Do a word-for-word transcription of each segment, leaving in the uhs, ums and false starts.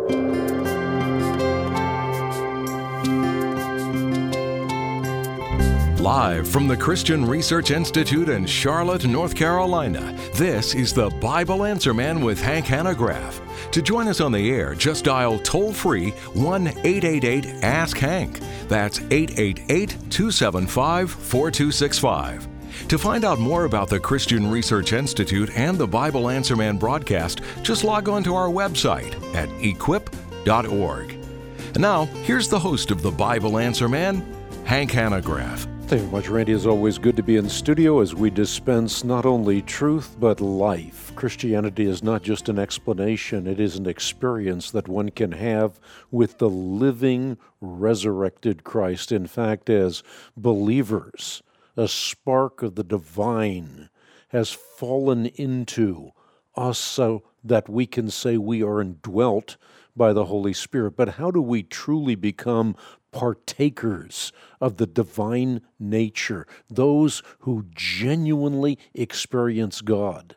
Live from the Christian Research Institute in Charlotte, North Carolina, this is the Bible Answer Man with Hank Hanegraaff. To join us on the air, just dial toll-free one eight eight eight ask Hank. That's eight eight eight, two seven five, four two six five. To find out more about the Christian Research Institute and the Bible Answer Man broadcast, just log on to our website at equip dot org. And now, here's the host of the Bible Answer Man, Hank Hanegraaff. Thank you much, Randy. It's always good to be in the studio as we dispense not only truth, but life. Christianity is not just an explanation. It is an experience that one can have with the living, resurrected Christ. In fact, as believers, a spark of the divine has fallen into us so that we can say we are indwelt by the Holy Spirit. But how do we truly become partakers of the divine nature, those who genuinely experience God?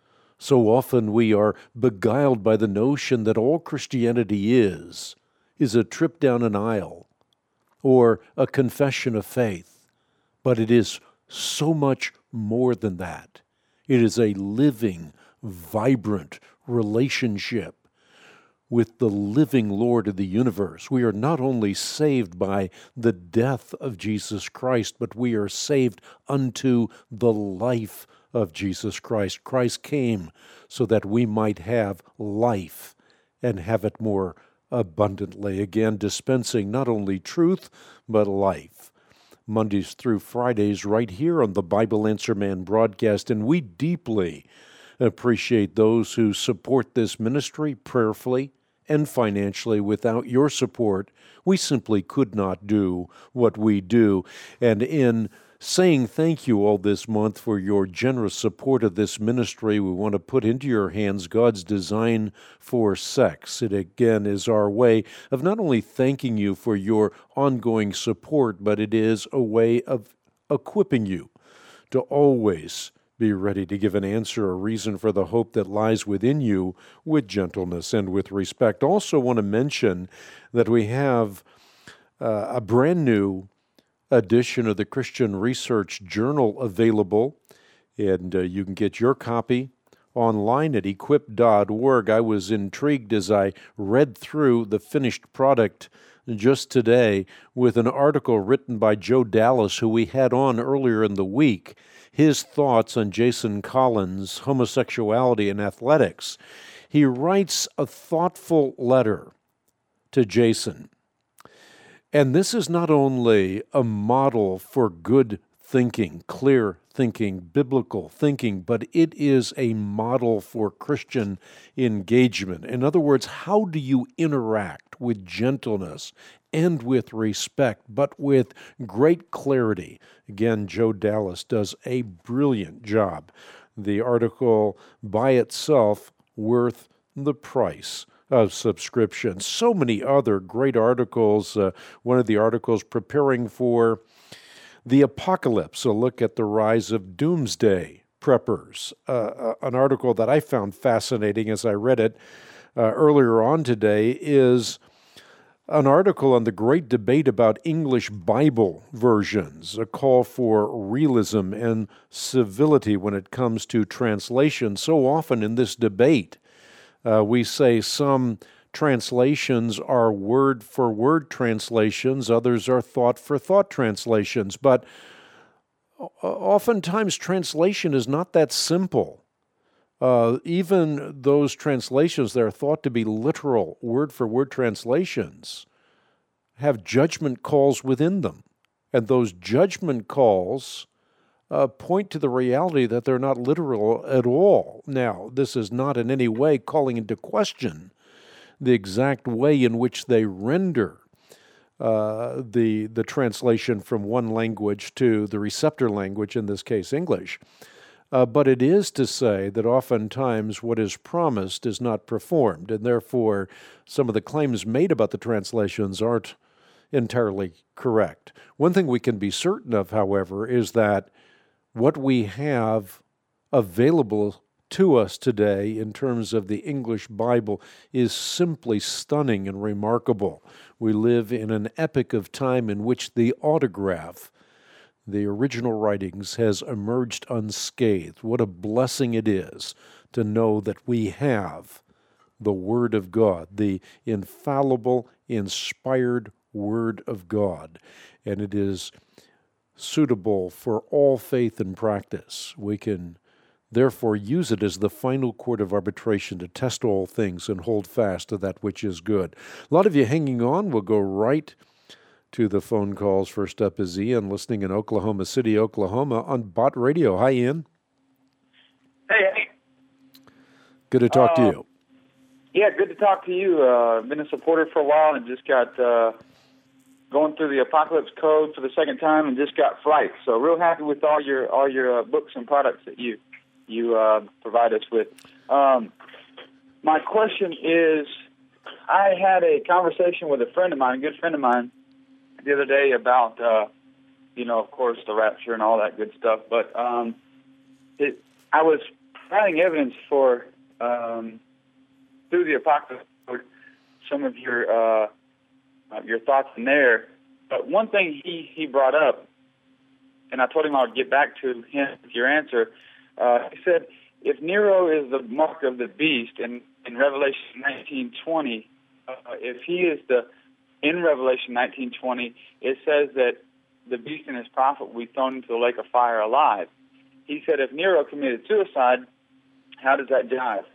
So often we are beguiled by the notion that all Christianity is, is a trip down an aisle or a confession of faith. But it is so much more than that. It is a living, vibrant relationship with the living Lord of the universe. We are not only saved by the death of Jesus Christ, but we are saved unto the life of Jesus Christ. Christ came so that we might have life and have it more abundantly. Again, dispensing not only truth, but life. Mondays through Fridays right here on the Bible Answer Man broadcast, and we deeply appreciate those who support this ministry prayerfully and financially. Without your support, we simply could not do what we do. And in saying thank you all this month for your generous support of this ministry, we want to put into your hands God's design for sex. It again is our way of not only thanking you for your ongoing support, but it is a way of equipping you to always be ready to give an answer, a reason for the hope that lies within you with gentleness and with respect. Also want to mention that we have uh, a brand new edition of the Christian Research Journal available, and uh, you can get your copy online at equip dot org. I was intrigued as I read through the finished product just today with an article written by Joe Dallas, who we had on earlier in the week, his thoughts on Jason Collins' homosexuality and athletics. He writes a thoughtful letter to Jason. And this is not only a model for good thinking, clear thinking, biblical thinking, but it is a model for Christian engagement. In other words, how do you interact with gentleness and with respect, but with great clarity? Again, Joe Dallas does a brilliant job. The article by itself worth the price of subscription. So many other great articles. Uh, one of the articles preparing for the apocalypse, a look at the rise of doomsday preppers. Uh, an article that I found fascinating as I read it uh, earlier on today is an article on the great debate about English Bible versions, a call for realism and civility when it comes to translation. So often in this debate, uh, we say some translations are word-for-word translations, others are thought-for-thought translations, but oftentimes translation is not that simple. Uh, even those translations that are thought to be literal word-for-word translations have judgment calls within them, and those judgment calls uh, point to the reality that they're not literal at all. Now, this is not in any way calling into question the exact way in which they render uh, the the translation from one language to the receptor language, in this case English. Uh, but it is to say that oftentimes what is promised is not performed, and therefore some of the claims made about the translations aren't entirely correct. One thing we can be certain of, however, is that what we have available to us today in terms of the English Bible is simply stunning and remarkable. We live in an epoch of time in which the autograph, the original writings, has emerged unscathed. What a blessing it is to know that we have the Word of God, the infallible, inspired Word of God, and it is suitable for all faith and practice. We can therefore use it as the final court of arbitration to test all things and hold fast to that which is good. A lot of you hanging on. We'll go right to the phone calls. First up is Ian, listening in Oklahoma City, Oklahoma, on Bott Radio. Hi, Ian. Hey, hey. Good to talk uh, to you. Yeah, good to talk to you. Uh, I've been a supporter for a while and just got uh, going through the Apocalypse Code for the second time and just got fright. So real happy with all your all your uh, books and products that you you uh, provide us with. Um, my question is, I had a conversation with a friend of mine, a good friend of mine, the other day about, uh, you know, of course, the rapture and all that good stuff. But um, it, I was finding evidence for, um, through the Apocalypse Code, some of your uh, uh, your thoughts in there. But one thing he, he brought up, and I told him I would get back to him with your answer. Uh, he said, if Nero is the mark of the beast in, in Revelation nineteen twenty, uh, if he is the, in Revelation nineteen twenty, it says that the beast and his prophet will be thrown into the lake of fire alive. He said if Nero committed suicide, how does that jive?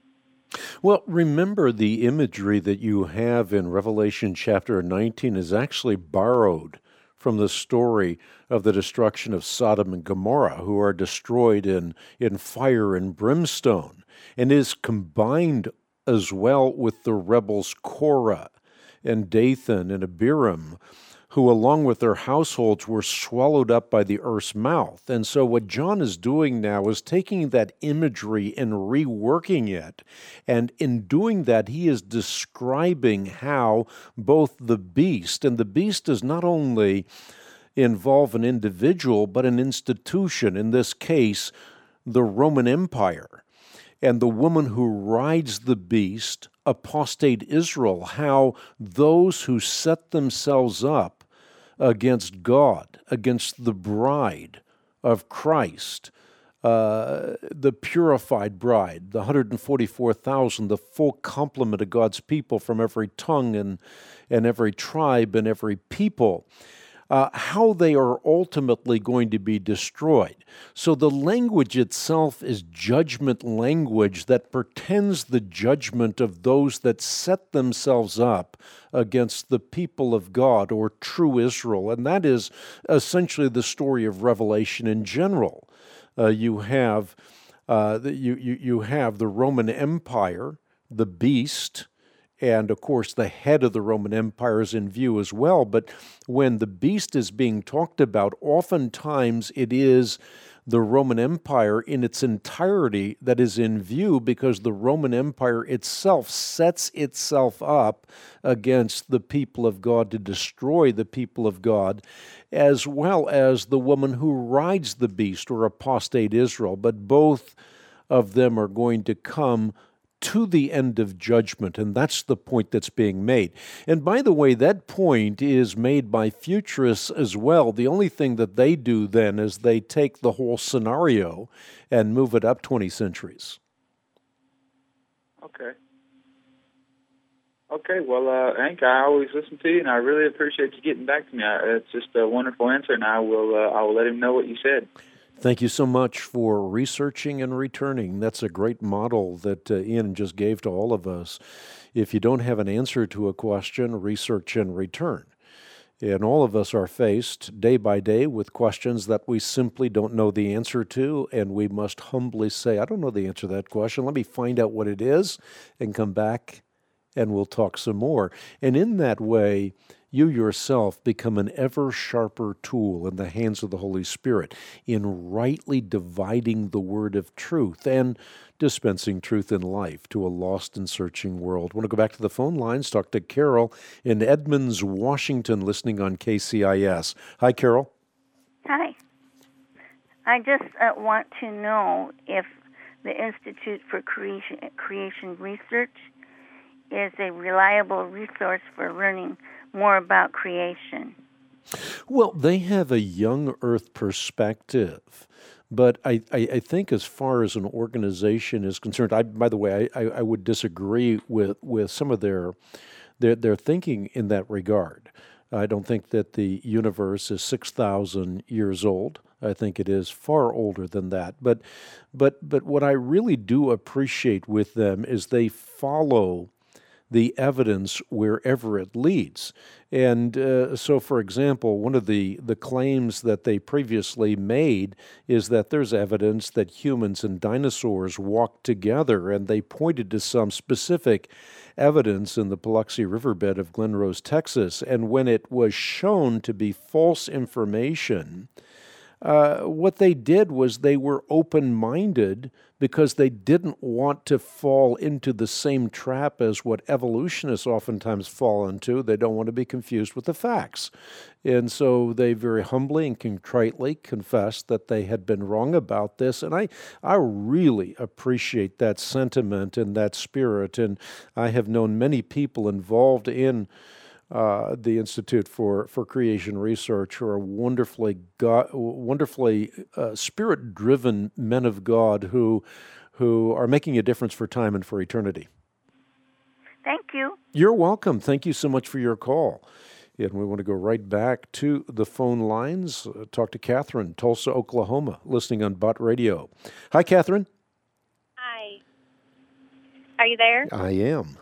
Well, remember the imagery that you have in Revelation chapter nineteen is actually borrowed from the story of the destruction of Sodom and Gomorrah, who are destroyed in, in fire and brimstone, and is combined as well with the rebels Korah and Dathan and Abiram, who along with their households were swallowed up by the earth's mouth. And so what John is doing now is taking that imagery and reworking it. And in doing that, he is describing how both the beast, and the beast does not only involve an individual, but an institution, in this case, the Roman Empire, and the woman who rides the beast, apostate Israel, how those who set themselves up against God, against the bride of Christ, uh, the purified bride, the one hundred forty-four thousand, the full complement of God's people from every tongue and, and every tribe and every people, Uh, how they are ultimately going to be destroyed. So the language itself is judgment language that pretends the judgment of those that set themselves up against the people of God or true Israel. And that is essentially the story of Revelation in general. Uh, you have uh, the, you, you, you have the Roman Empire, the beast, and, of course, the head of the Roman Empire is in view as well. But when the beast is being talked about, oftentimes it is the Roman Empire in its entirety that is in view, because the Roman Empire itself sets itself up against the people of God to destroy the people of God, as well as the woman who rides the beast, or apostate Israel. But both of them are going to come to the end of judgment, and that's the point that's being made. And by the way, that point is made by futurists as well. The only thing that they do then is they take the whole scenario and move it up twenty centuries. Okay. Okay, well, uh, Hank, I always listen to you, and I really appreciate you getting back to me. It's just a wonderful answer, and I will, uh, I will let him know what you said. Thank you so much for researching and returning. That's a great model that uh, Ian just gave to all of us. If you don't have an answer to a question, research and return. And all of us are faced day by day with questions that we simply don't know the answer to, and we must humbly say, I don't know the answer to that question. Let me find out what it is and come back, and we'll talk some more. And in that way, you yourself become an ever sharper tool in the hands of the Holy Spirit in rightly dividing the word of truth and dispensing truth in life to a lost and searching world. I want to go back to the phone lines, talk to Carol in Edmonds, Washington, listening on K C I S. Hi, Carol. Hi. I just uh, want to know if the Institute for Creation, Creation Research is a reliable resource for learning more about creation? Well, they have a young Earth perspective. But I, I, I think as far as an organization is concerned, I, by the way, I, I would disagree with, with some of their, their their thinking in that regard. I don't think that the universe is six thousand years old. I think it is far older than that. But, but, but what I really do appreciate with them is they follow the evidence wherever it leads. And uh, so, for example, one of the, the claims that they previously made is that there's evidence that humans and dinosaurs walked together, and they pointed to some specific evidence in the Biloxi Riverbed of Glen Rose, Texas. And when it was shown to be false information, Uh, what they did was they were open-minded because they didn't want to fall into the same trap as what evolutionists oftentimes fall into. They don't want to be confused with the facts. And so they very humbly and contritely confessed that they had been wrong about this. And I, I really appreciate that sentiment and that spirit. And I have known many people involved in Uh, the Institute for, for Creation Research, who are wonderfully God, wonderfully uh, spirit-driven men of God who who are making a difference for time and for eternity. Thank you. You're welcome. Thank you so much for your call. And we want to go right back to the phone lines. Uh, talk to Catherine, Tulsa, Oklahoma, listening on Bott Radio. Hi, Catherine. Hi. Are you there? I am.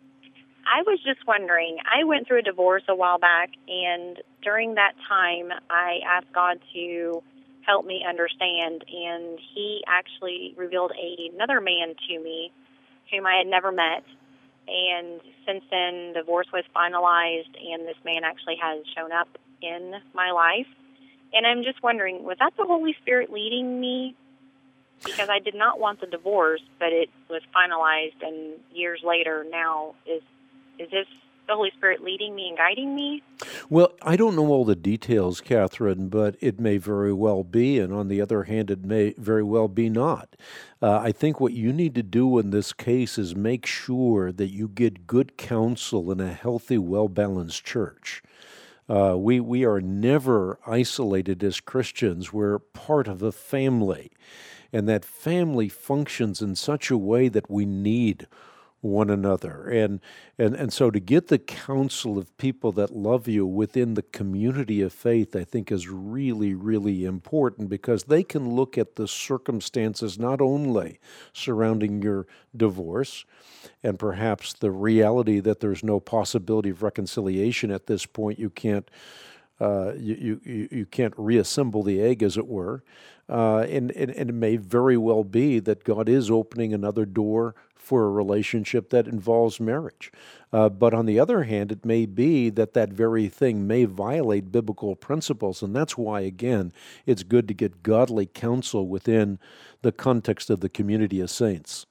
I was just wondering, I went through a divorce a while back, and during that time, I asked God to help me understand, and He actually revealed a, another man to me whom I had never met. And since then, divorce was finalized, and this man actually has shown up in my life. And I'm just wondering, was that the Holy Spirit leading me? Because I did not want the divorce, but it was finalized, and years later now is Is this the Holy Spirit leading me and guiding me? Well, I don't know all the details, Catherine, but it may very well be, and on the other hand, it may very well be not. Uh, I think what you need to do in this case is make sure that you get good counsel in a healthy, well-balanced church. Uh, we, we are never isolated as Christians. We're part of a family, and that family functions in such a way that we need one another. And, and and so to get the counsel of people that love you within the community of faith, I think is really, really important, because they can look at the circumstances not only surrounding your divorce and perhaps the reality that there's no possibility of reconciliation at this point. You can't Uh, you, you you can't reassemble the egg, as it were, uh, and, and and it may very well be that God is opening another door for a relationship that involves marriage. Uh, but on the other hand, it may be that that very thing may violate biblical principles, and that's why, again, it's good to get godly counsel within the context of the community of saints.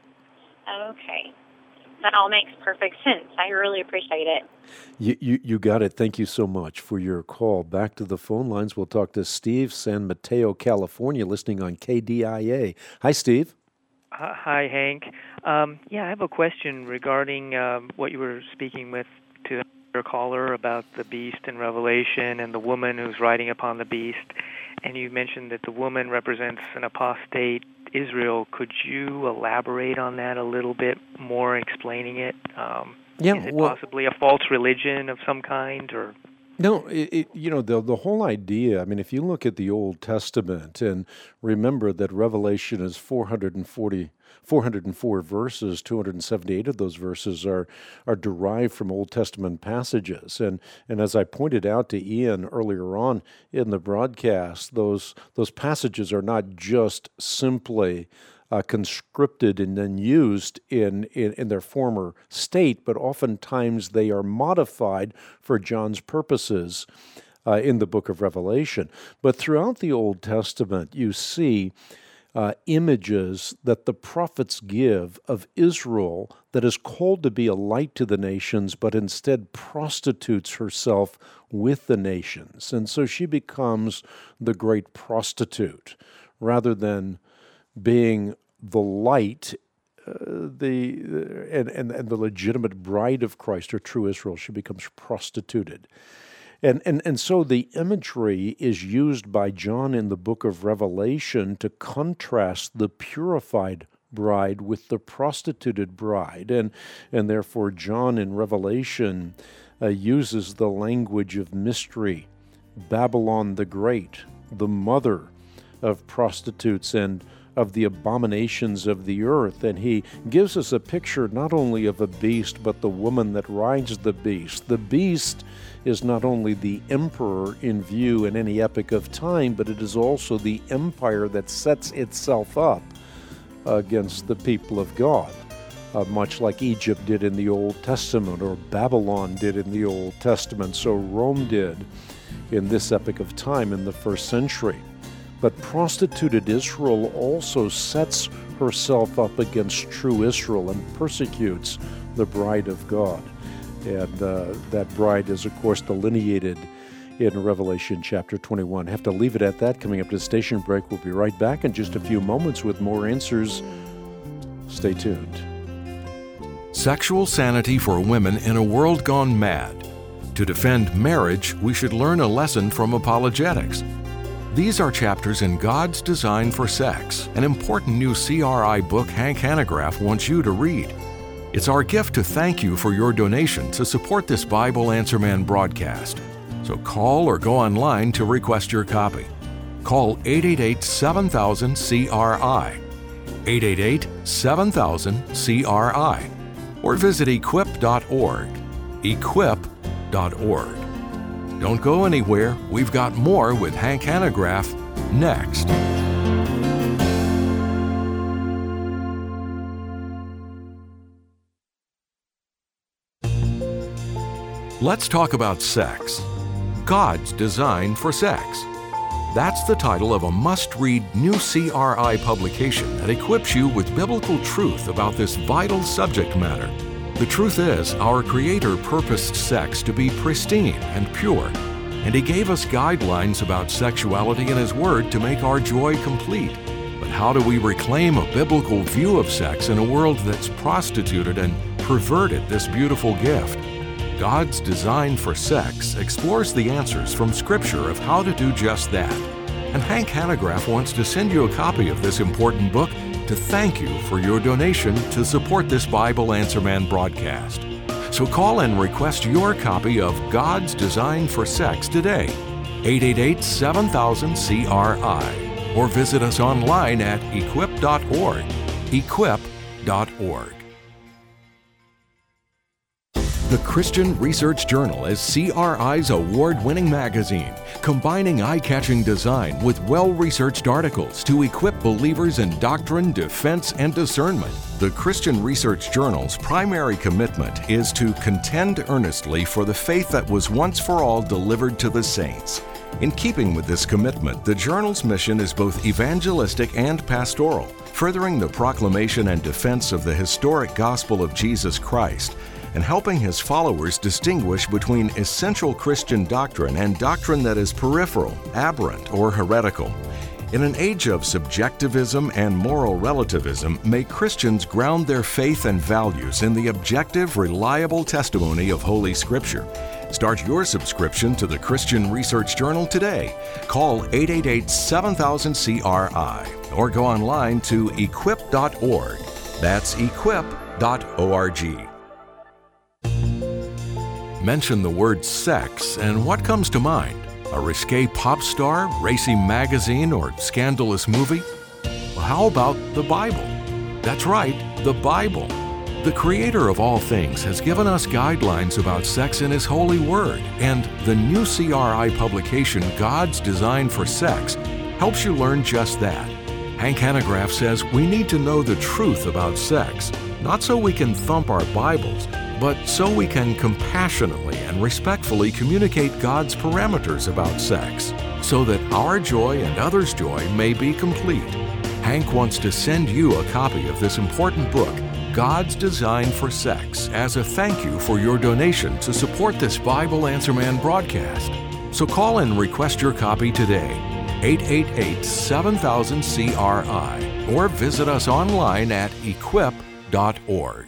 Okay. That all makes perfect sense. I really appreciate it. You, you you got it. Thank you so much for your call. Back to the phone lines. We'll talk to Steve, San Mateo, California, listening on K D I A. Hi, Steve. Uh, hi, Hank. Um, yeah, I have a question regarding um, what you were speaking with to your caller about the beast in Revelation and the woman who's riding upon the beast. And you mentioned that the woman represents an apostate Israel. Could you elaborate on that a little bit more, explaining it? Um, yeah, is it well, possibly a false religion of some kind, or? No, it, it, you know, the the whole idea, I mean, if you look at the Old Testament and remember that Revelation is four hundred forty, four hundred four verses, two hundred seventy-eight of those verses are are derived from Old Testament passages. And and as I pointed out to Ian earlier on in the broadcast, those those passages are not just simply Uh, conscripted and then used in, in, in their former state, but oftentimes they are modified for John's purposes uh, in the book of Revelation. But throughout the Old Testament, you see uh, images that the prophets give of Israel that is called to be a light to the nations, but instead prostitutes herself with the nations. And so she becomes the great prostitute rather than being the light, uh, the and, and, and the legitimate bride of Christ, or true Israel, she becomes prostituted. And, and and so the imagery is used by John in the book of Revelation to contrast the purified bride with the prostituted bride. And, and therefore John in Revelation uh, uses the language of mystery. Babylon the Great, the mother of prostitutes and of the abominations of the earth. And he gives us a picture not only of a beast, but the woman that rides the beast. The beast is not only the emperor in view in any epoch of time, but it is also the empire that sets itself up against the people of God, uh, much like Egypt did in the Old Testament, or Babylon did in the Old Testament, so Rome did in this epoch of time in the first century. But prostituted Israel also sets herself up against true Israel and persecutes the bride of God. And uh, that bride is, of course, delineated in Revelation chapter twenty-one. I have to leave it at that. Coming up to the station break, we'll be right back in just a few moments with more answers. Stay tuned. Sexual sanity for women in a world gone mad. To defend marriage, we should learn a lesson from apologetics. These are chapters in God's Design for Sex, an important new C R I book Hank Hanegraaff wants you to read. It's our gift to thank you for your donation to support this Bible Answer Man broadcast. So call or go online to request your copy. Call eight eight eight, seven thousand, C R I, eight eight eight, seven thousand, C R I, or visit equip dot org, equip dot org. Don't go anywhere. We've got more with Hank Hanegraaff next. Let's talk about sex. God's Design for Sex. That's the title of a must-read new C R I publication that equips you with biblical truth about this vital subject matter. The truth is, our Creator purposed sex to be pristine and pure, and He gave us guidelines about sexuality in His Word to make our joy complete. But how do we reclaim a biblical view of sex in a world that's prostituted and perverted this beautiful gift? God's Design for Sex explores the answers from Scripture of how to do just that. And Hank Hanegraaff wants to send you a copy of this important book to thank you for your donation to support this Bible Answer Man broadcast. So call and request your copy of God's Design for Sex today, eight eight eight, seven thousand, C R I, or visit us online at equip dot org, equip dot org. The Christian Research Journal is C R I's award-winning magazine, combining eye-catching design with well-researched articles to equip believers in doctrine, defense, and discernment. The Christian Research Journal's primary commitment is to contend earnestly for the faith that was once for all delivered to the saints. In keeping with this commitment, the journal's mission is both evangelistic and pastoral, furthering the proclamation and defense of the historic gospel of Jesus Christ, and helping his followers distinguish between essential Christian doctrine and doctrine that is peripheral, aberrant, or heretical. In an age of subjectivism and moral relativism, may Christians ground their faith and values in the objective, reliable testimony of Holy Scripture. Start your subscription to the Christian Research Journal today. Call eight eight eight, seven thousand, C R I or go online to equip dot org. That's equip dot org. Mention the word sex, and what comes to mind? A risque pop star, racy magazine, or scandalous movie? Well, how about the Bible? That's right, the Bible. The Creator of all things has given us guidelines about sex in His holy word, and the new C R I publication, God's Design for Sex, helps you learn just that. Hank Hanegraaff says we need to know the truth about sex, not so we can thump our Bibles, but so we can compassionately and respectfully communicate God's parameters about sex, so that our joy and others' joy may be complete. Hank wants to send you a copy of this important book, God's Design for Sex, as a thank you for your donation to support this Bible Answer Man broadcast. So call and request your copy today, eight eight eight, seven thousand, C R I. or visit us online at equip dot org.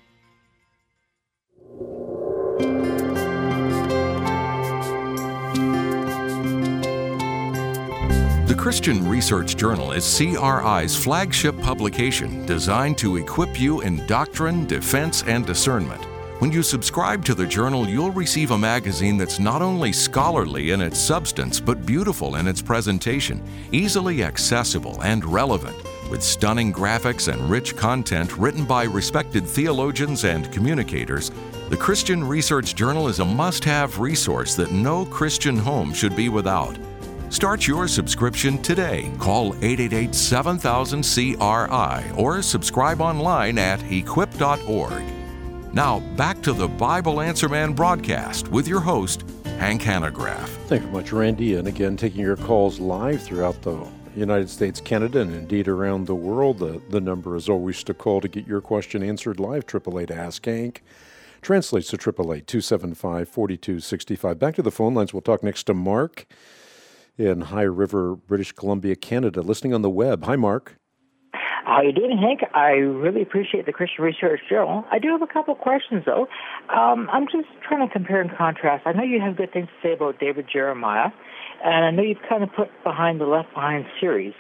The Christian Research Journal is C R I's flagship publication designed to equip you in doctrine, defense, and discernment. When you subscribe to the journal, you'll receive a magazine that's not only scholarly in its substance, but beautiful in its presentation, easily accessible and relevant, with stunning graphics and rich content written by respected theologians and communicators. The Christian Research Journal is a must-have resource that no Christian home should be without. Start your subscription today. Call eight eight eight, seven thousand, C R I or subscribe online at equip dot org. Now, back to the Bible Answer Man broadcast with your host, Hank Hanegraaff. Thank you much, Randy. And again, taking your calls live throughout the United States, Canada, and indeed around the world. The, the number is always to call to get your question answered live, eight eight eight, ask Hank. Translates to eight eight eight, two seven five, four two six five. Back to the phone lines. We'll talk next to Mark in High River, British Columbia, Canada, listening on the web. Hi, Mark. How you doing, Hank? I really appreciate the Christian Research Journal. I do have a couple of questions, though. Um, I'm just trying to compare and contrast. I know you have good things to say about David Jeremiah, and I know you've kind of put behind the Left Behind series.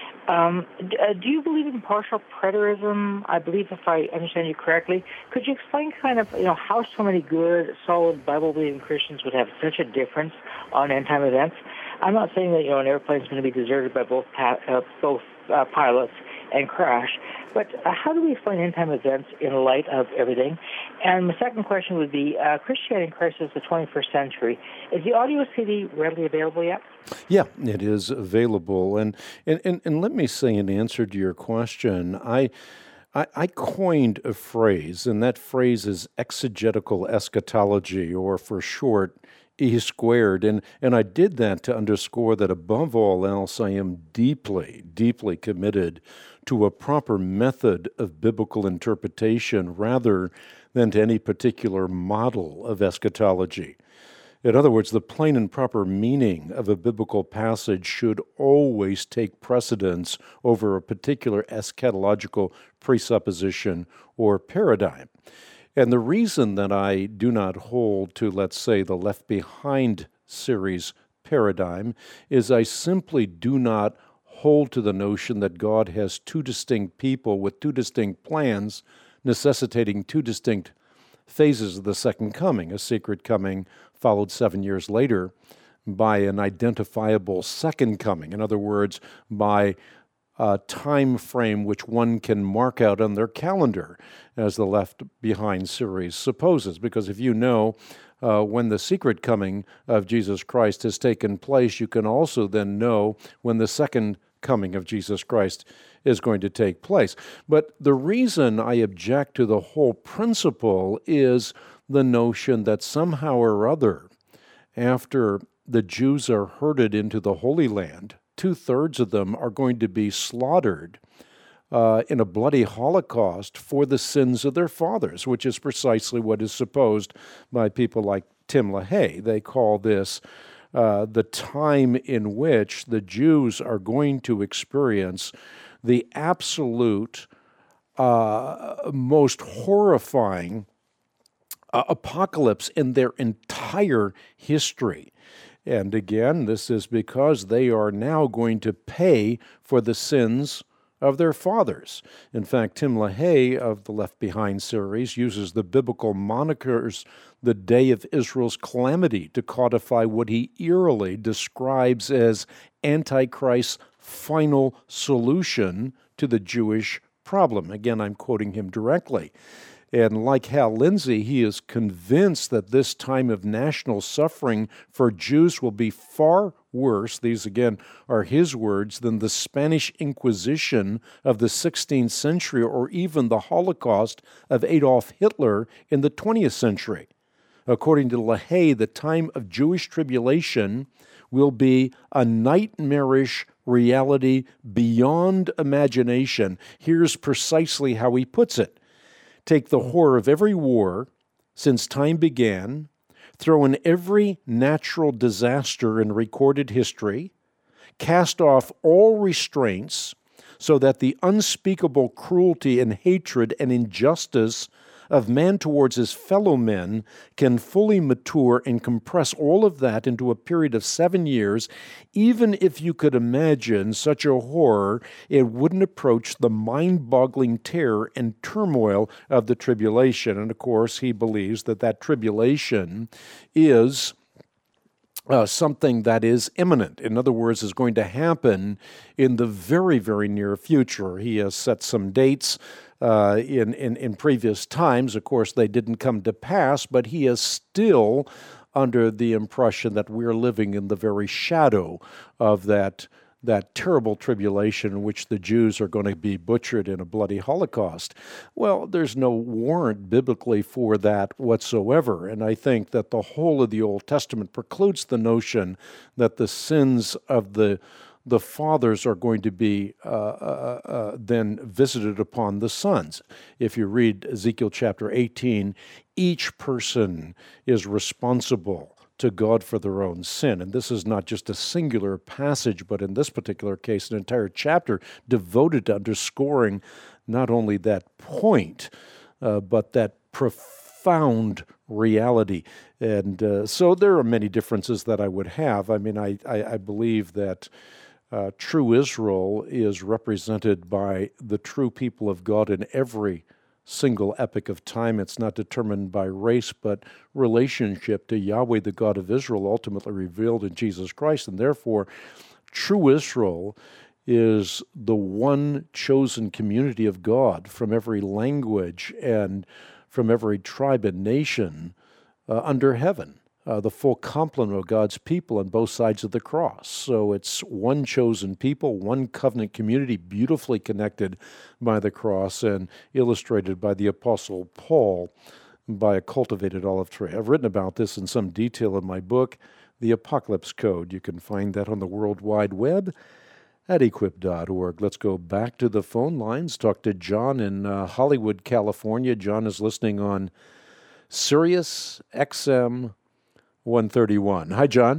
Um, d- uh, do you believe in partial preterism? I believe, if I understand you correctly. Could you explain kind of, you know, how so many good, solid, Bible-believing Christians would have such a difference on end-time events? I'm not saying that, you know, an airplane is going to be deserted by both pa- uh, both uh, pilots and crash, but uh, how do we explain end-time events in light of everything? And my second question would be, uh, Christianity in Crisis, the twenty-first century. Is the audio C D readily available yet? Yeah, it is available. And and, and, and let me say in answer to your question, I, I I coined a phrase, and that phrase is exegetical eschatology, or for short, E squared, and, and I did that to underscore that above all else, I am deeply, deeply committed to a proper method of biblical interpretation rather than to any particular model of eschatology. In other words, the plain and proper meaning of a biblical passage should always take precedence over a particular eschatological presupposition or paradigm. And the reason that I do not hold to, let's say, the Left Behind series paradigm is I simply do not hold to the notion that God has two distinct people with two distinct plans, necessitating two distinct phases of the second coming, a secret coming followed seven years later by an identifiable second coming. In other words, by a time frame which one can mark out on their calendar, as the Left Behind series supposes. Because if you know uh, when the secret coming of Jesus Christ has taken place, you can also then know when the second coming of Jesus Christ is going to take place. But the reason I object to the whole principle is the notion that somehow or other, after the Jews are herded into the Holy Land, two-thirds of them are going to be slaughtered uh, in a bloody holocaust for the sins of their fathers, which is precisely what is supposed by people like Tim LaHaye. They call this uh, the time in which the Jews are going to experience the absolute, uh, most horrifying uh, apocalypse in their entire history. And again, this is because they are now going to pay for the sins of their fathers. In fact, Tim LaHaye of the Left Behind series uses the biblical monikers, the day of Israel's calamity, to codify what he eerily describes as Antichrist's final solution to the Jewish problem. Again, I'm quoting him directly. And like Hal Lindsey, he is convinced that this time of national suffering for Jews will be far worse, these again are his words, than the Spanish Inquisition of the sixteenth century or even the Holocaust of Adolf Hitler in the twentieth century. According to LaHaye, the time of Jewish tribulation will be a nightmarish reality beyond imagination. Here's precisely how he puts it. Take the horror of every war since time began, throw in every natural disaster in recorded history, cast off all restraints, so that the unspeakable cruelty and hatred and injustice of man towards his fellow men can fully mature and compress all of that into a period of seven years, even if you could imagine such a horror, it wouldn't approach the mind-boggling terror and turmoil of the tribulation. And of course, he believes that that tribulation is Uh, something that is imminent. In other words, is going to happen in the very, very near future. He has set some dates uh, in, in, in previous times. Of course, they didn't come to pass, but he is still under the impression that we're living in the very shadow of that that terrible tribulation in which the Jews are going to be butchered in a bloody Holocaust. Well, there's no warrant biblically for that whatsoever, and I think that the whole of the Old Testament precludes the notion that the sins of the the fathers are going to be uh, uh, uh, then visited upon the sons. If you read Ezekiel chapter eighteen, each person is responsible to God for their own sin. And this is not just a singular passage, but in this particular case, an entire chapter devoted to underscoring not only that point, uh, but that profound reality. And uh, so there are many differences that I would have. I mean, I, I, I believe that uh, true Israel is represented by the true people of God in every single epoch of time. It's not determined by race, but relationship to Yahweh, the God of Israel, ultimately revealed in Jesus Christ. And therefore, true Israel is the one chosen community of God from every language and from every tribe and nation uh, under heaven. Uh, the full complement of God's people on both sides of the cross. So it's one chosen people, one covenant community, beautifully connected by the cross and illustrated by the Apostle Paul by a cultivated olive tree. I've written about this in some detail in my book, The Apocalypse Code. You can find that on the World Wide Web at equip dot org. Let's go back to the phone lines, talk to John in uh, Hollywood, California. John is listening on Sirius X M one thirty-one. Hi, John.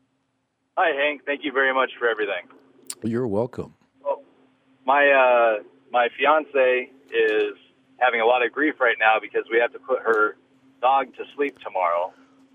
Hi, Hank. Thank you very much for everything. You're welcome. Well, my uh, my fiance is having a lot of grief right now because we have to put her dog to sleep tomorrow.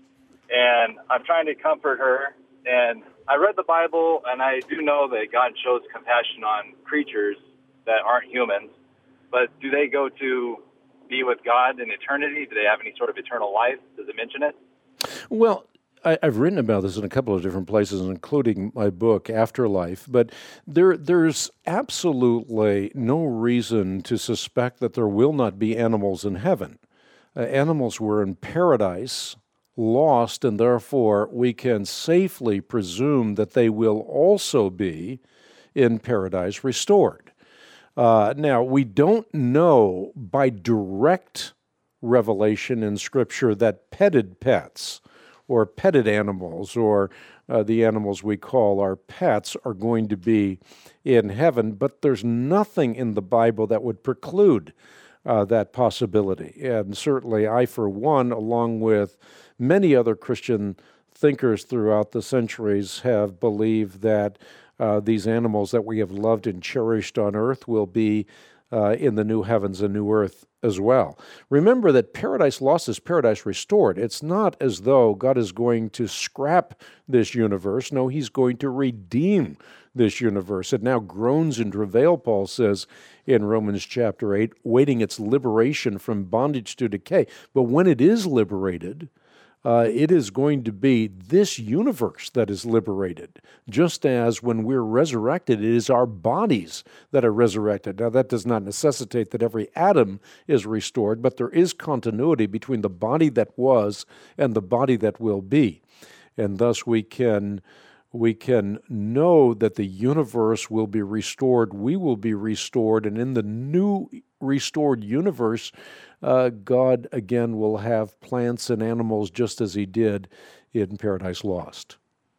And I'm trying to comfort her. And I read the Bible, and I do know that God shows compassion on creatures that aren't humans. But do they go to be with God in eternity? Do they have any sort of eternal life? Does it mention it? Well, I, I've written about this in a couple of different places, including my book, Afterlife, but there, there's absolutely no reason to suspect that there will not be animals in heaven. Uh, animals were in paradise, lost, and therefore we can safely presume that they will also be in paradise restored. Uh, now, we don't know by direct revelation in Scripture that petted pets or petted animals or uh, the animals we call our pets are going to be in heaven, but there's nothing in the Bible that would preclude uh, that possibility. And certainly I, for one, along with many other Christian thinkers throughout the centuries, have believed that uh, these animals that we have loved and cherished on earth will be uh, in the new heavens and new earth as well. Remember that paradise lost is paradise restored. It's not as though God is going to scrap this universe. No, he's going to redeem this universe. It now groans in travail, Paul says in Romans chapter eight, waiting its liberation from bondage to decay. But when it is liberated, Uh, it is going to be this universe that is liberated, just as when we're resurrected, it is our bodies that are resurrected. Now, that does not necessitate that every atom is restored, but there is continuity between the body that was and the body that will be. And thus we can we can know that the universe will be restored, we will be restored, and in the new restored universe, uh, God again will have plants and animals just as he did in Paradise Lost.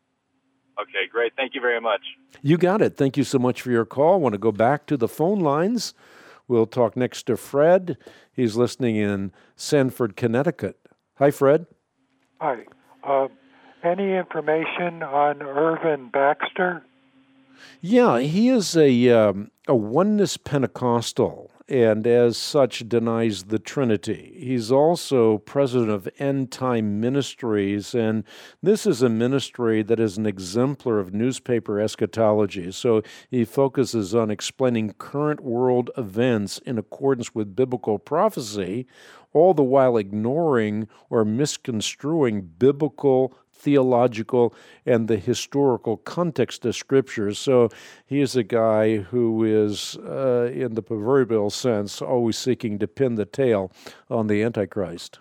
Okay, great. Thank you very much. You got it. Thank you so much for your call. I want to go back to the phone lines. We'll talk next to Fred. He's listening in Sanford, Connecticut. Hi, Fred. Hi. Uh, any information on Irvin Baxter? Yeah, he is a um, a oneness Pentecostal, and as such denies the Trinity. He's also president of End Time Ministries, and this is a ministry that is an exemplar of newspaper eschatology. So he focuses on explaining current world events in accordance with biblical prophecy, all the while ignoring or misconstruing biblical, theological, and the historical context of Scripture. So he is a guy who is, uh, in the proverbial sense, always seeking to pin the tail on the Antichrist.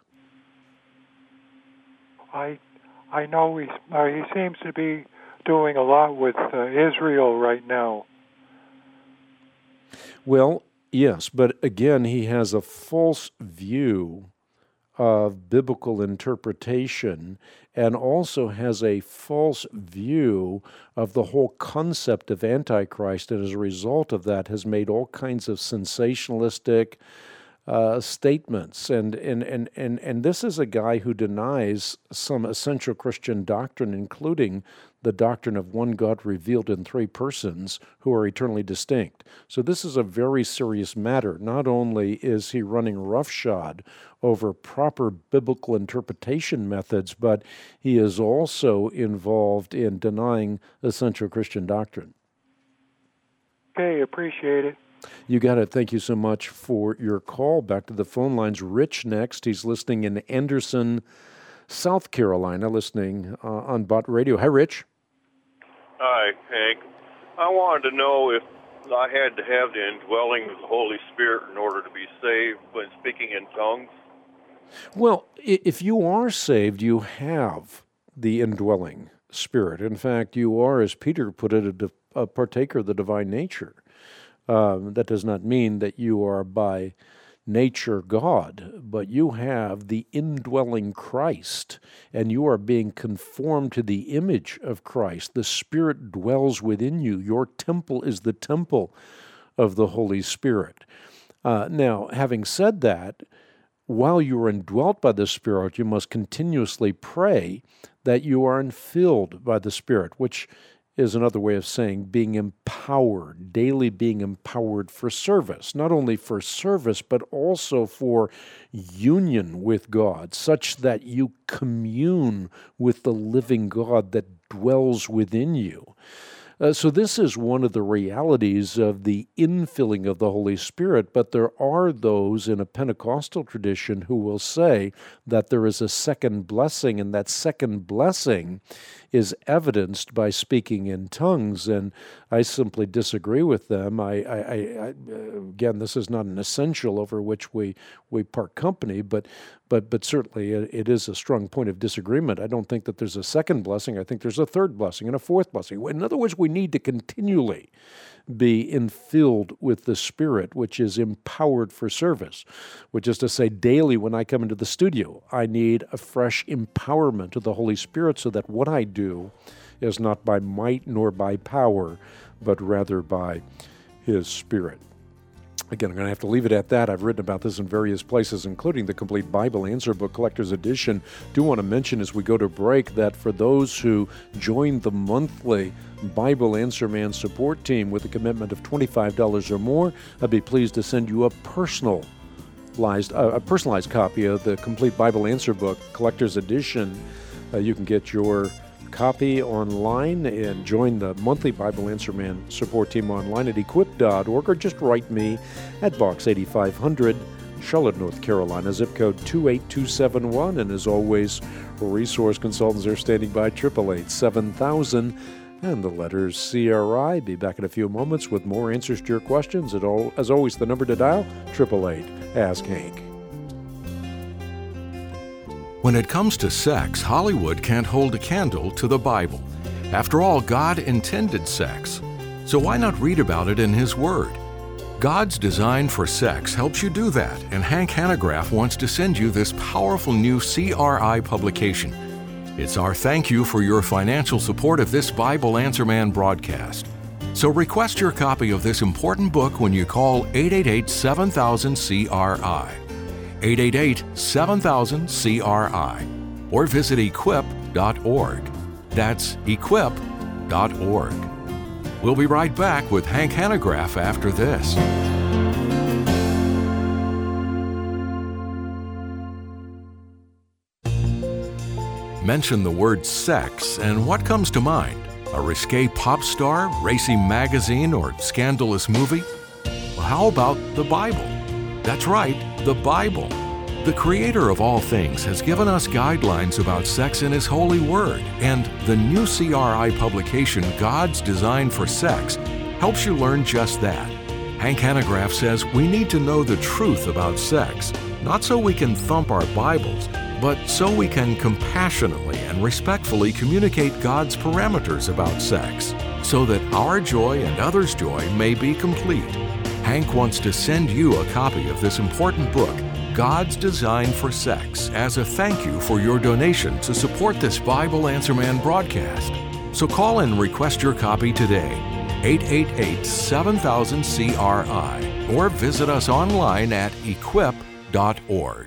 I I know he's, uh, he seems to be doing a lot with uh, Israel right now. Well, yes, but again, he has a false view of biblical interpretation, and also has a false view of the whole concept of Antichrist, and as a result of that has made all kinds of sensationalistic uh, statements. And, and, and, and, and this is a guy who denies some essential Christian doctrine, including the doctrine of one God revealed in three persons who are eternally distinct. So this is a very serious matter. Not only is he running roughshod over proper biblical interpretation methods, but he is also involved in denying essential Christian doctrine. Okay, appreciate it. You got it. Thank you so much for your call. Back to the phone lines. Rich next. He's listening in Anderson, South Carolina, listening uh, on Bott Radio. Hi, Rich. Hi, Hank. I wanted to know if I had to have the indwelling of the Holy Spirit in order to be saved when speaking in tongues. Well, if you are saved, you have the indwelling Spirit. In fact, you are, as Peter put it, a, a partaker of the divine nature. Um, that does not mean that you are by nature God, but you have the indwelling Christ, and you are being conformed to the image of Christ. The Spirit dwells within you. Your temple is the temple of the Holy Spirit. Uh, now, having said that, while you are indwelt by the Spirit, you must continuously pray that you are infilled by the Spirit, which is another way of saying being empowered, daily being empowered for service, not only for service, but also for union with God, such that you commune with the living God that dwells within you. Uh, so this is one of the realities of the infilling of the Holy Spirit, but there are those in a Pentecostal tradition who will say that there is a second blessing, and that second blessing is evidenced by speaking in tongues, and I simply disagree with them. I, I, I, again, this is not an essential over which we, we part company, but but but certainly it is a strong point of disagreement. I don't think that there's a second blessing. I think there's a third blessing and a fourth blessing. In other words, we need to continually be infilled with the Spirit, which is empowered for service, which is to say daily when I come into the studio, I need a fresh empowerment of the Holy Spirit so that what I do is not by might nor by power, but rather by His Spirit. Again, I'm going to have to leave it at that. I've written about this in various places, including the Complete Bible Answer Book Collector's Edition. Do want to mention as we go to break that for those who join the monthly Bible Answer Man support team with a commitment of twenty-five dollars or more, I'd be pleased to send you a personalized, uh, a personalized copy of the Complete Bible Answer Book Collector's Edition. Uh, you can get your copy online and join the monthly Bible Answer Man support team online at equip dot org, or just write me at Box eighty-five hundred, Charlotte, North Carolina, zip code two eight two seven one. And as always, resource consultants are standing by, eight eight eight, seven thousand and the letters C R I. Be back in a few moments with more answers to your questions. As always, the number to dial, eight eight eight, ask Hank. When it comes to sex, Hollywood can't hold a candle to the Bible. After all, God intended sex. So why not read about it in His Word? God's design for sex helps you do that, and Hank Hanegraaff wants to send you this powerful new C R I publication. It's our thank you for your financial support of this Bible Answer Man broadcast. So request your copy of this important book when you call eight eight eight, seven thousand, C R I. eight eight eight, seven thousand, C R I, or visit equip dot org. That's equip dot org. We'll be right back with Hank Hanegraaff after this. Mention the word sex, and what comes to mind? A risque pop star, racy magazine, or scandalous movie? Well, how about the Bible? That's right, the Bible. The Creator of all things has given us guidelines about sex in His holy word, and the new C R I publication, God's Design for Sex, helps you learn just that. Hank Hanegraaff says we need to know the truth about sex, not so we can thump our Bibles, but so we can compassionately and respectfully communicate God's parameters about sex, so that our joy and others' joy may be complete. Hank wants to send you a copy of this important book, God's Design for Sex, as a thank you for your donation to support this Bible Answer Man broadcast. So call and request your copy today, eight eight eight, seven thousand, C R I, or visit us online at equip dot org.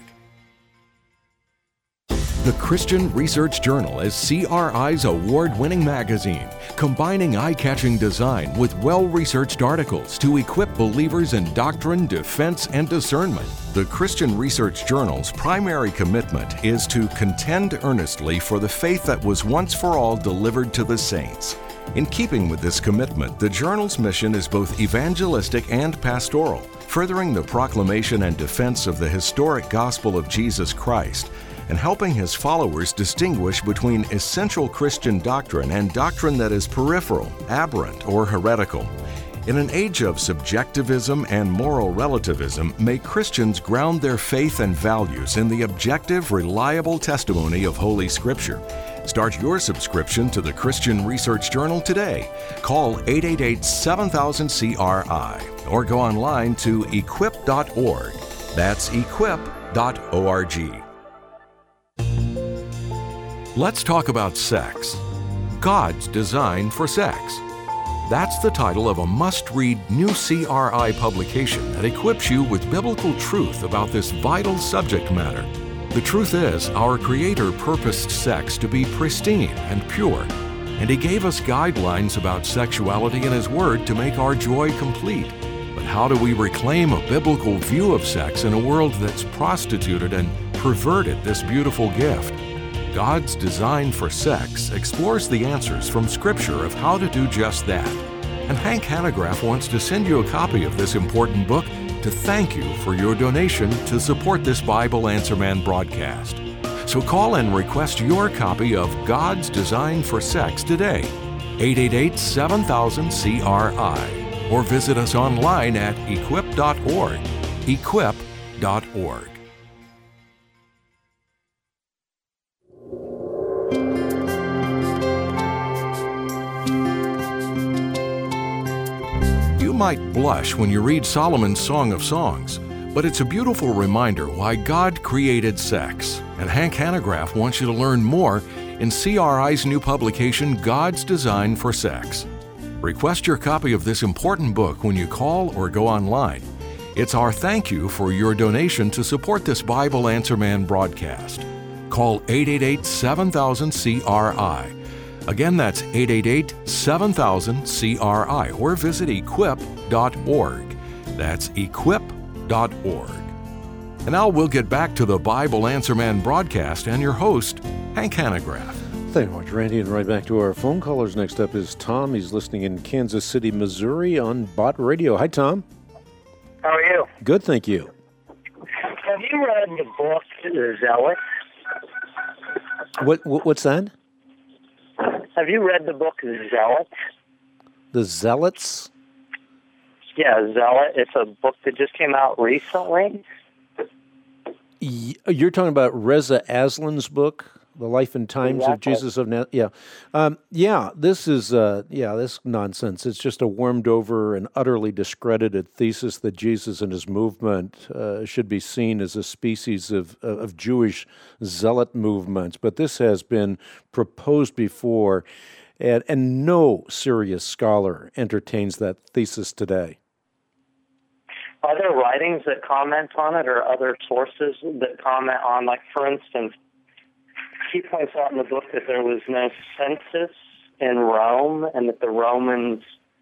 The Christian Research Journal is C R I's award-winning magazine, combining eye-catching design with well-researched articles to equip believers in doctrine, defense, and discernment. The Christian Research Journal's primary commitment is to contend earnestly for the faith that was once for all delivered to the saints. In keeping with this commitment, the journal's mission is both evangelistic and pastoral, furthering the proclamation and defense of the historic gospel of Jesus Christ, and helping his followers distinguish between essential Christian doctrine and doctrine that is peripheral, aberrant, or heretical. In an age of subjectivism and moral relativism, may Christians ground their faith and values in the objective, reliable testimony of Holy Scripture. Start your subscription to the Christian Research Journal today. Call eight eight eight, seven thousand, C R I or go online to equip dot org. That's equip dot org. Let's talk about sex. God's Design for Sex. That's the title of a must-read new C R I publication that equips you with biblical truth about this vital subject matter. The truth is, our Creator purposed sex to be pristine and pure, and He gave us guidelines about sexuality in His Word to make our joy complete. But how do we reclaim a biblical view of sex in a world that's prostituted and perverted this beautiful gift? God's Design for Sex explores the answers from Scripture of how to do just that. And Hank Hanegraaff wants to send you a copy of this important book to thank you for your donation to support this Bible Answer Man broadcast. So call and request your copy of God's Design for Sex today, eight eight eight, seven thousand, C R I, or visit us online at equip dot org, equip dot org. You might blush when you read Solomon's Song of Songs, but it's a beautiful reminder why God created sex. And Hank Hanegraaff wants you to learn more in C R I's new publication, God's Design for Sex. Request your copy of this important book when you call or go online. It's our thank you for your donation to support this Bible Answer Man broadcast. Call eight eight eight, seven thousand, C R I. Again, that's eight eight eight, seven thousand, C R I, or visit equip dot org. That's equip dot org. And now we'll get back to the Bible Answer Man broadcast and your host, Hank Hanegraaff. Thank you much, Randy. And right back to our phone callers. Next up is Tom. He's listening in Kansas City, Missouri on Bott Radio. Hi, Tom. How are you? Good, thank you. Have you read the book, The Zealot? What, what What's that? Have you read the book, The Zealot? The Zealots? Yeah, Zealot. It's a book that just came out recently. You're talking about Reza Aslan's book, The Life and Times exactly. of Jesus of Nazareth. Yeah, um, yeah. This is uh, yeah, this nonsense. It's just a wormed over and utterly discredited thesis that Jesus and his movement uh, should be seen as a species of of Jewish zealot movements. But this has been proposed before, and and no serious scholar entertains that thesis today. Are there writings that comment on it, or other sources that comment on, like, for instance, he points out in the book that there was no census in Rome and that the Romans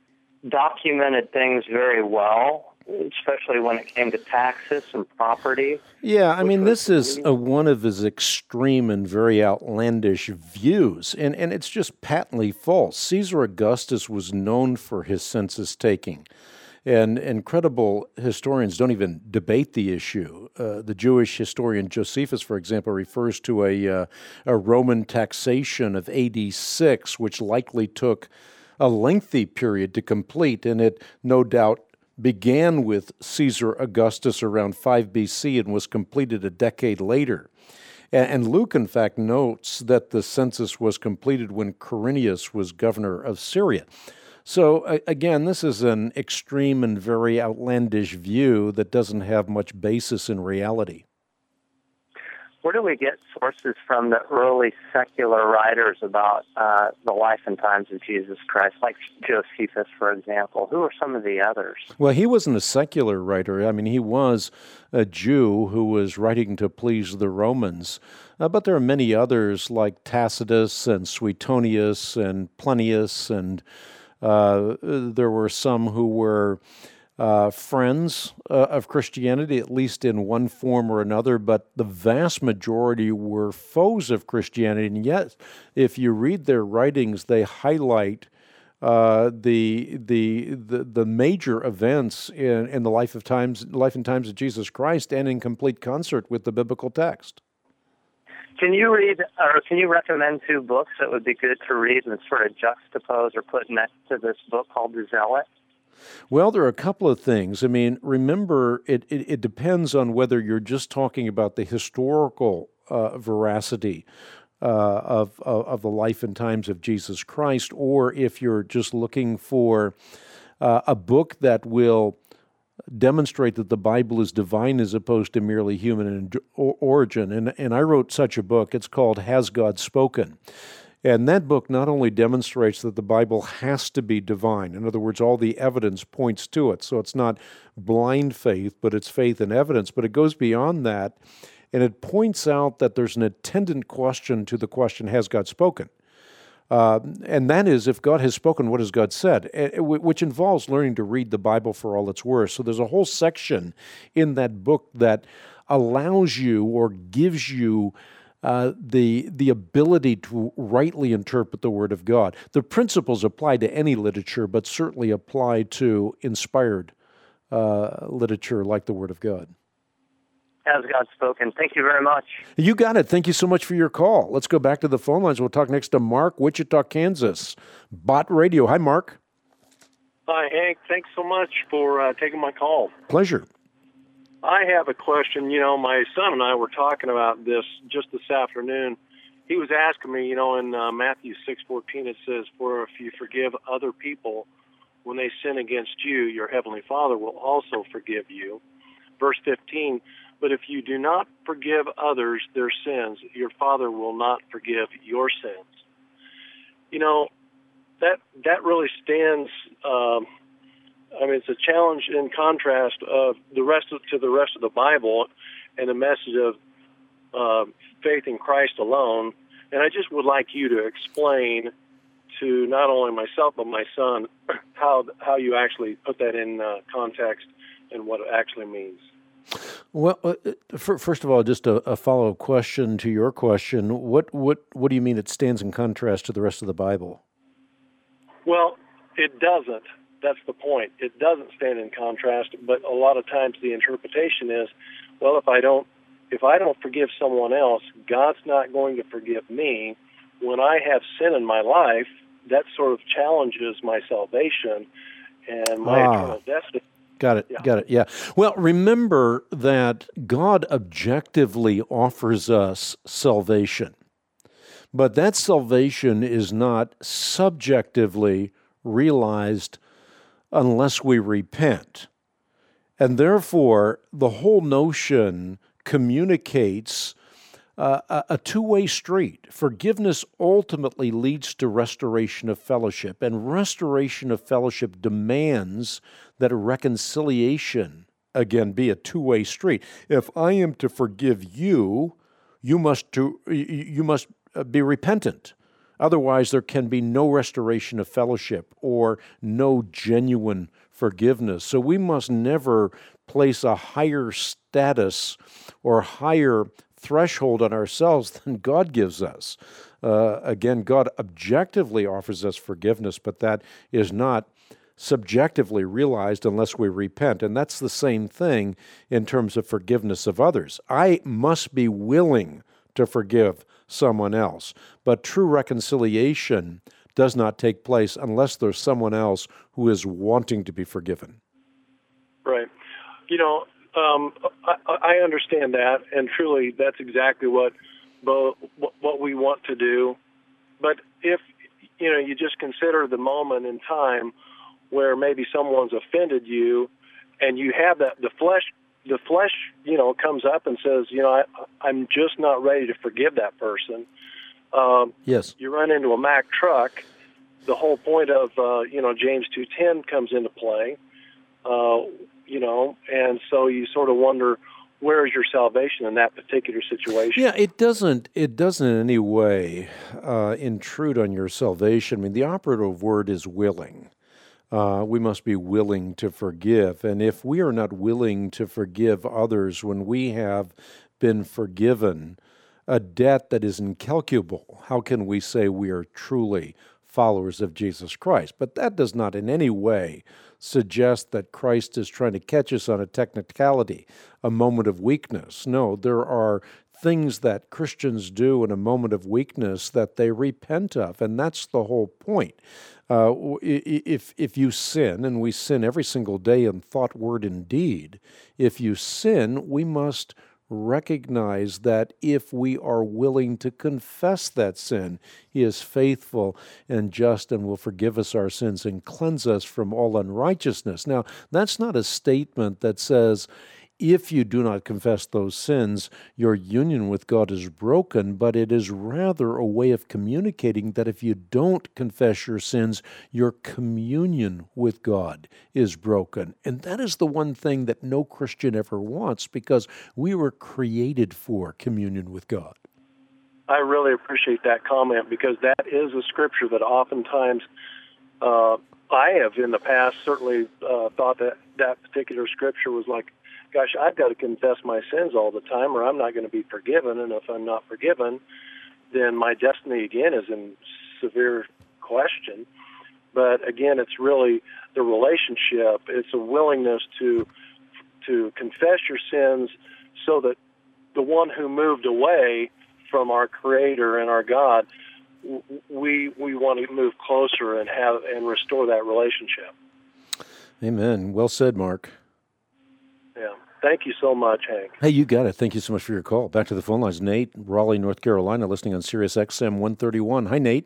documented things very well, especially when it came to taxes and property. Yeah, I mean, this is a, one of his extreme and very outlandish views, and, and it's just patently false. Caesar Augustus was known for his census taking. And incredible historians don't even debate the issue. Uh, the Jewish historian Josephus, for example, refers to a, uh, a Roman taxation of A D six, which likely took a lengthy period to complete, and it no doubt began with Caesar Augustus around five B C and was completed a decade later. And, and Luke, in fact, notes that the census was completed when Quirinius was governor of Syria. So, again, this is an extreme and very outlandish view that doesn't have much basis in reality. Where do we get sources from the early secular writers about uh, the life and times of Jesus Christ, like Josephus, for example? Who are some of the others? Well, he wasn't a secular writer. I mean, he was a Jew who was writing to please the Romans. Uh, but there are many others like Tacitus and Suetonius and Plinius, and uh, there were some who were Uh, friends uh, of Christianity, at least in one form or another, but the vast majority were foes of Christianity. And yet, if you read their writings, they highlight uh, the, the the the major events in, in the life of times, life and times of Jesus Christ, and in complete concert with the biblical text. Can you read, or can you recommend two books that would be good to read and sort of juxtapose or put next to this book called The Zealot? Well, there are a couple of things. I mean, remember, it, it, it depends on whether you're just talking about the historical uh, veracity uh, of, of of the life and times of Jesus Christ, or if you're just looking for uh, a book that will demonstrate that the Bible is divine as opposed to merely human in origin. And, and I wrote such a book. It's called Has God Spoken? And that book not only demonstrates that the Bible has to be divine, in other words, all the evidence points to it, so it's not blind faith, but it's faith and evidence, but it goes beyond that, and it points out that there's an attendant question to the question, has God spoken? Uh, and that is, if God has spoken, what has God said? Which involves learning to read the Bible for all it's worth. So there's a whole section in that book that allows you or gives you Uh, the the ability to rightly interpret the Word of God. The principles apply to any literature, but certainly apply to inspired uh, literature like the Word of God. Has God spoken? Thank you very much. You got it. Thank you so much for your call. Let's go back to the phone lines. We'll talk next to Mark, Wichita, Kansas. Bot Radio. Hi, Mark. Hi, Hank. Thanks so much for uh, taking my call. Pleasure. I have a question. You know, my son and I were talking about this just this afternoon. He was asking me, you know, in uh, Matthew six fourteen, it says, "For if you forgive other people when they sin against you, your heavenly Father will also forgive you." Verse fifteen, "But if you do not forgive others their sins, your Father will not forgive your sins." You know, that that really stands... Um, I mean, it's a challenge in contrast of the rest of, to the rest of the Bible and the message of uh, faith in Christ alone. And I just would like you to explain to not only myself but my son how how you actually put that in uh, context and what it actually means. Well, uh, for, first of all, just a, a follow-up question to your question. What what what do you mean it stands in contrast to the rest of the Bible? Well, it doesn't. That's the point. It doesn't stand in contrast, but a lot of times the interpretation is, well, if I don't if I don't forgive someone else, God's not going to forgive me. When I have sin in my life, that sort of challenges my salvation and my ah, eternal destiny. Got it, yeah. got it, yeah. Well, remember that God objectively offers us salvation, but that salvation is not subjectively realized unless we repent. And therefore, the whole notion communicates uh, a, a two-way street. Forgiveness ultimately leads to restoration of fellowship, and restoration of fellowship demands that a reconciliation, again, be a two-way street. If I am to forgive you, you must to, you must be repentant. Otherwise, there can be no restoration of fellowship or no genuine forgiveness. So we must never place a higher status or higher threshold on ourselves than God gives us. Uh, again, God objectively offers us forgiveness, but that is not subjectively realized unless we repent. And that's the same thing in terms of forgiveness of others. I must be willing to forgive someone else, but true reconciliation does not take place unless there's someone else who is wanting to be forgiven. Right. You know, um, I, I understand that, and truly that's exactly what what we want to do. But if, you know, you just consider the moment in time where maybe someone's offended you, and you have that, the flesh, the flesh, you know, comes up and says, you know, I, I'm just not ready to forgive that person. Um, yes. You run into a Mack truck. The whole point of, uh, you know, James two ten comes into play, uh, you know, and so you sort of wonder, where is your salvation in that particular situation? Yeah, it doesn't it doesn't in any way uh, intrude on your salvation. I mean, the operative word is willing. Uh, we must be willing to forgive. And if we are not willing to forgive others when we have been forgiven a debt that is incalculable, how can we say we are truly followers of Jesus Christ? But that does not in any way suggest that Christ is trying to catch us on a technicality, a moment of weakness. No, there are things that Christians do in a moment of weakness that they repent of, and that's the whole point. Uh, if if you sin, and we sin every single day in thought, word, and deed, if you sin, we must recognize that if we are willing to confess that sin, He is faithful and just and will forgive us our sins and cleanse us from all unrighteousness. Now, that's not a statement that says, if you do not confess those sins, your union with God is broken, but it is rather a way of communicating that if you don't confess your sins, your communion with God is broken. And that is the one thing that no Christian ever wants, because we were created for communion with God. I really appreciate that comment, because that is a scripture that oftentimes uh, I have in the past certainly uh, thought that that particular scripture was like, gosh, I've got to confess my sins all the time or I'm not going to be forgiven. And if I'm not forgiven, then my destiny again is in severe question. But again, it's really the relationship. It's a willingness to to confess your sins so that the one who moved away from our Creator and our God, we we want to move closer and have and restore that relationship. Amen. Well said, Mark. Yeah. Thank you so much, Hank. Hey, you got it. Thank you so much for your call. Back to the phone lines. Nate, Raleigh, North Carolina, listening on Sirius X M one thirty-one. Hi, Nate.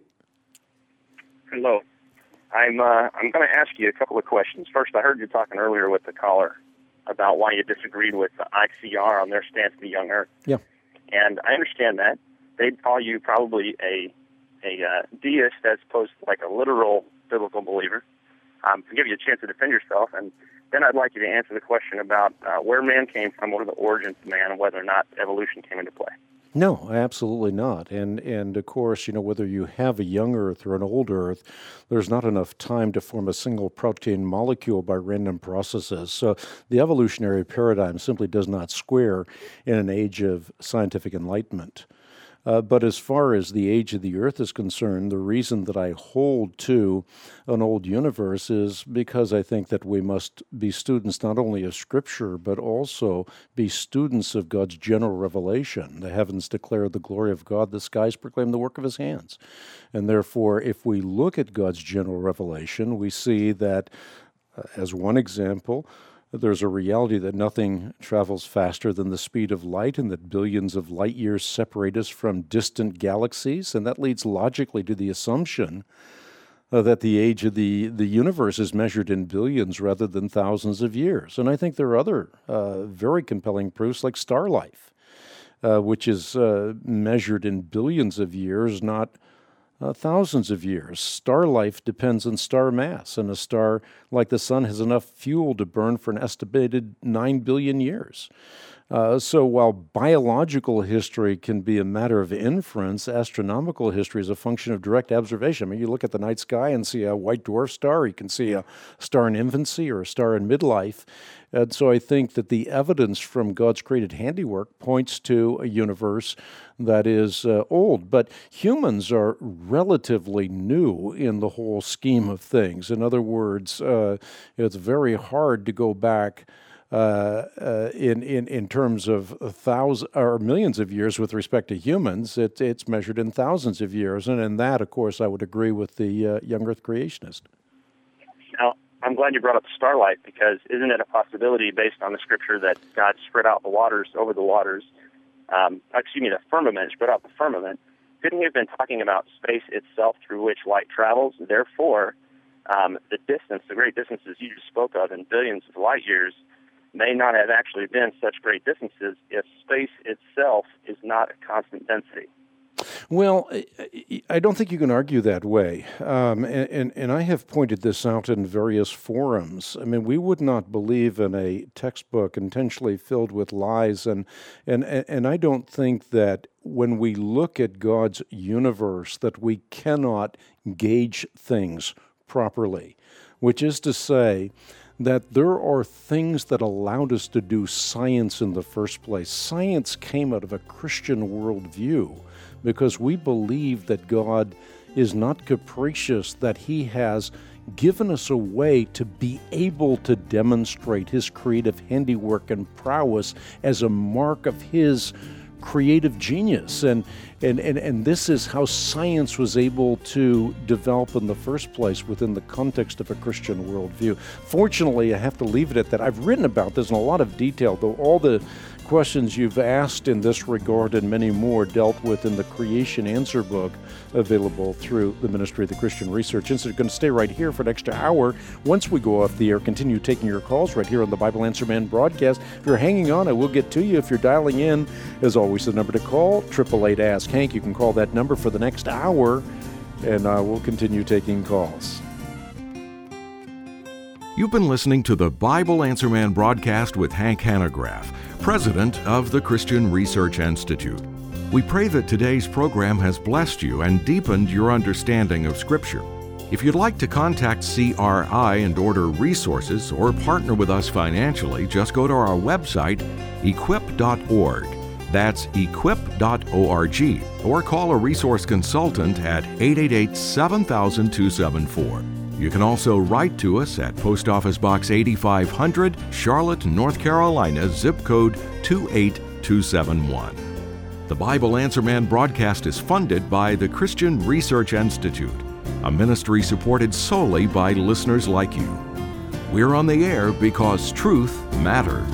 Hello. I'm uh, I'm going to ask you a couple of questions. First, I heard you talking earlier with the caller about why you disagreed with the I C R on their stance of the young earth. Yeah. And I understand that. They'd call you probably a a uh, deist as opposed to like a literal biblical believer. Um, to give you a chance to defend yourself, and then I'd like you to answer the question about uh, where man came from, what are the origins of man, and whether or not evolution came into play. No, absolutely not. And, and of course, you know, whether you have a young Earth or an old Earth, there's not enough time to form a single protein molecule by random processes. So the evolutionary paradigm simply does not square in an age of scientific enlightenment. Uh, but as far as the age of the Earth is concerned, the reason that I hold to an old universe is because I think that we must be students not only of Scripture, but also be students of God's general revelation. The heavens declare the glory of God, the skies proclaim the work of His hands. And therefore, if we look at God's general revelation, we see that, uh, as one example, there's a reality that nothing travels faster than the speed of light, and that billions of light years separate us from distant galaxies. And that leads logically to the assumption uh, that the age of the, the universe is measured in billions rather than thousands of years. And I think there are other uh, very compelling proofs, like star life, uh, which is uh, measured in billions of years, not Uh, thousands of years. Star life depends on star mass, and a star like the sun has enough fuel to burn for an estimated nine billion years. Uh, so while biological history can be a matter of inference, astronomical history is a function of direct observation. I mean, you look at the night sky and see a white dwarf star, you can see a star in infancy or a star in midlife. And so I think that the evidence from God's created handiwork points to a universe that is uh, old. But humans are relatively new in the whole scheme of things. In other words, uh, it's very hard to go back Uh, uh, in, in, in terms of thousands or millions of years with respect to humans. It, it's measured in thousands of years. And in that, of course, I would agree with the uh, young earth creationist. Now, I'm glad you brought up starlight, because isn't it a possibility based on the scripture that God spread out the waters over the waters, um, excuse me, the firmament, spread out the firmament? Couldn't he have been talking about space itself through which light travels? Therefore, um, the distance, the great distances you just spoke of in billions of light years, may not have actually been such great distances if space itself is not a constant density. Well, I don't think you can argue that way. Um, and, and, and I have pointed this out in various forums. I mean, we would not believe in a textbook intentionally filled with lies. And, and, and I don't think that when we look at God's universe that we cannot gauge things properly, which is to say, that there are things that allowed us to do science in the first place. Science came out of a Christian worldview because we believe that God is not capricious, that He has given us a way to be able to demonstrate His creative handiwork and prowess as a mark of His creative genius. And, and, and, and this is how science was able to develop in the first place within the context of a Christian worldview. Fortunately, I have to leave it at that. I've written about this in a lot of detail, though all the questions you've asked in this regard and many more dealt with in the Creation Answer book available through the Ministry of the Christian Research Institute. Going to stay right here for an extra hour. Once we go off the air, continue taking your calls right here on the Bible Answer Man broadcast. If you're hanging on, I will get to you. If you're dialing in, as always, the number to call, eight eight eight, ask Hank. You can call that number for the next hour, and uh, we'll continue taking calls. You've been listening to the Bible Answer Man broadcast with Hank Hanegraaff, president of the Christian Research Institute. We pray that today's program has blessed you and deepened your understanding of Scripture. If you'd like to contact C R I and order resources or partner with us financially, just go to our website, equip dot org. That's equip dot org, or call a resource consultant at eight eight eight, seven thousand, two seven four. You can also write to us at Post Office Box eighty-five hundred, Charlotte, North Carolina, zip code two eight two seven one. The Bible Answer Man broadcast is funded by the Christian Research Institute, a ministry supported solely by listeners like you. We're on the air because truth matters.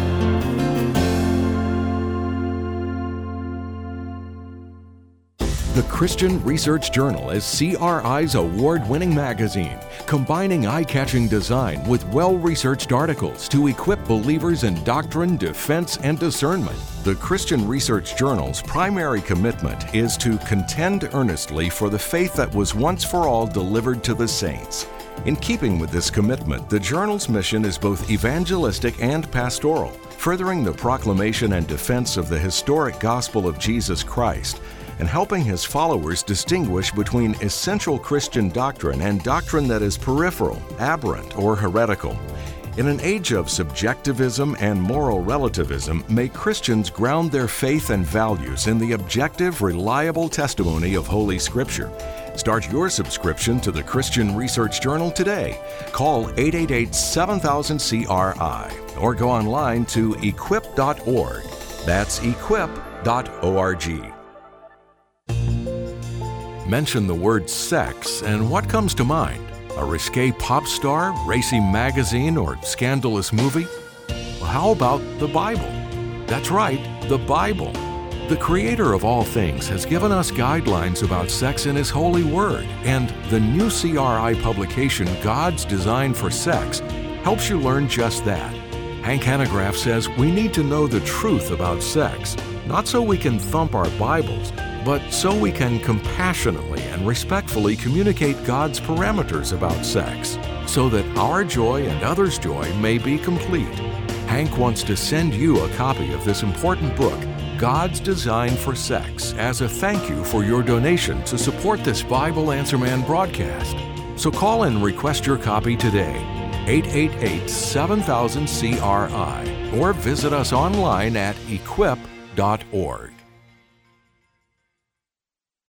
The Christian Research Journal is C R I's award-winning magazine, combining eye-catching design with well-researched articles to equip believers in doctrine, defense, and discernment. The Christian Research Journal's primary commitment is to contend earnestly for the faith that was once for all delivered to the saints. In keeping with this commitment, the journal's mission is both evangelistic and pastoral, furthering the proclamation and defense of the historic gospel of Jesus Christ, and helping his followers distinguish between essential Christian doctrine and doctrine that is peripheral, aberrant, or heretical. In an age of subjectivism and moral relativism, may Christians ground their faith and values in the objective, reliable testimony of Holy Scripture. Start your subscription to the Christian Research Journal today. Call eight eight eight, seven thousand, C R I or go online to equip dot org. That's equip dot org. Mention the word sex, and what comes to mind? A risque pop star, racy magazine, or scandalous movie? Well, how about the Bible? That's right, the Bible. The Creator of all things has given us guidelines about sex in His holy word, and the new C R I publication, God's Design for Sex, helps you learn just that. Hank Hanegraaff says we need to know the truth about sex, not so we can thump our Bibles, but so we can compassionately and respectfully communicate God's parameters about sex, so that our joy and others' joy may be complete. Hank wants to send you a copy of this important book, God's Design for Sex, as a thank you for your donation to support this Bible Answer Man broadcast. So call and request your copy today, eight eight eight, seven thousand, C R I, or visit us online at equip dot org.